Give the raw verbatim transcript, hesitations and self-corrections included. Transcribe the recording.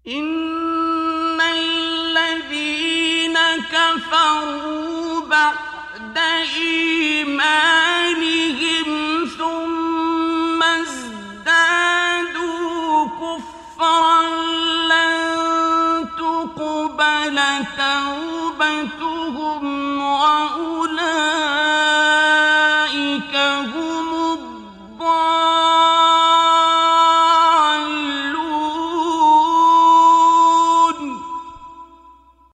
إن الذين كفروا بعد إيمانهم ثم ازدادوا كفرا لن تقبل توبتهم